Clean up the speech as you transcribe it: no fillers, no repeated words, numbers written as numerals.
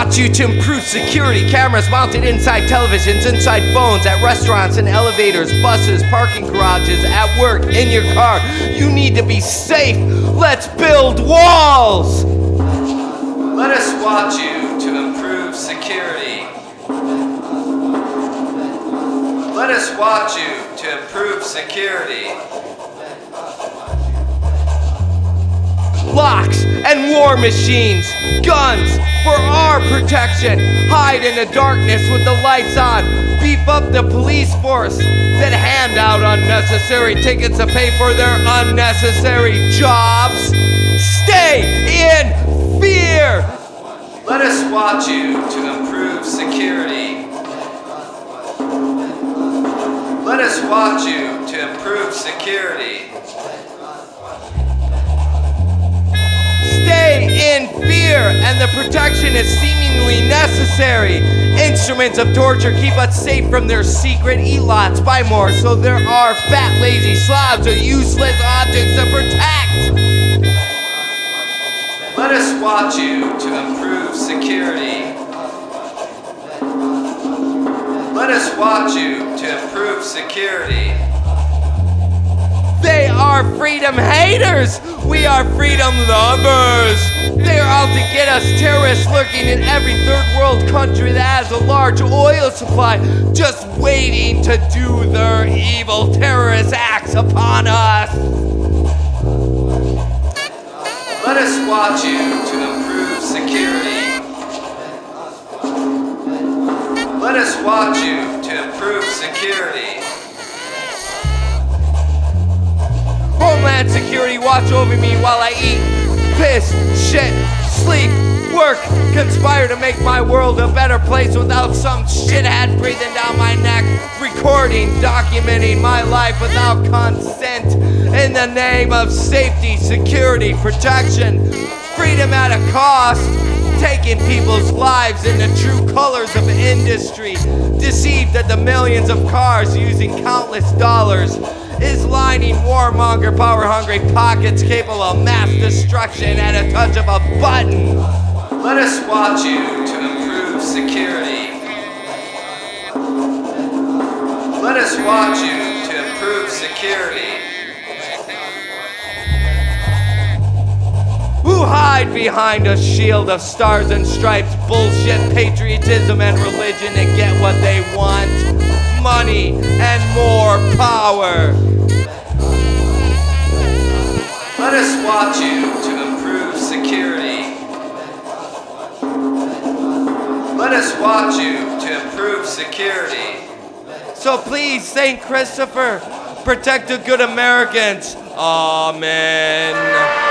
watch you to improve security. Cameras mounted inside televisions, inside phones, at restaurants and elevators, buses, parking garages, at work, in your car. You need to be safe. Let's build walls. Let us watch you to improve security. Let us watch you to improve security. Locks and war machines, guns for our protection. Hide in the darkness with the lights on. Beef up the police force that hand out unnecessary tickets to pay for their unnecessary jobs. Stay in fear. Let us watch you to improve security. Let us watch you to improve security. Stay in fear, and the protection is seemingly necessary. Instruments of torture keep us safe from their secret. Eat lots, buy more, so there are fat, lazy slobs of useless objects to protect. Let us watch you to improve security. Let us watch you to improve security. They are freedom haters. We are freedom lovers. They are out to get us, terrorists lurking in every third world country that has a large oil supply, just waiting to do their evil terrorist acts upon us. Let us watch you to improve security. Let us watch you to improve security. Homeland Security, watch over me while I eat, piss, shit, sleep, work, conspire to make my world a better place without some shithead breathing down my neck, recording, documenting my life without consent, in the name of safety, security, protection, freedom at a cost, taking people's lives in the true colors of industry, deceived that the millions of cars using countless dollars is lining warmonger, power-hungry pockets capable of mass destruction at a touch of a button. Let us watch you to improve security. Let us watch you to improve security. Who hide behind a shield of stars and stripes, bullshit, patriotism, and religion to get what they want. Money and more power. Let us watch you to improve security. Let us watch you to improve security. So please, St. Christopher, protect the good Americans. Amen.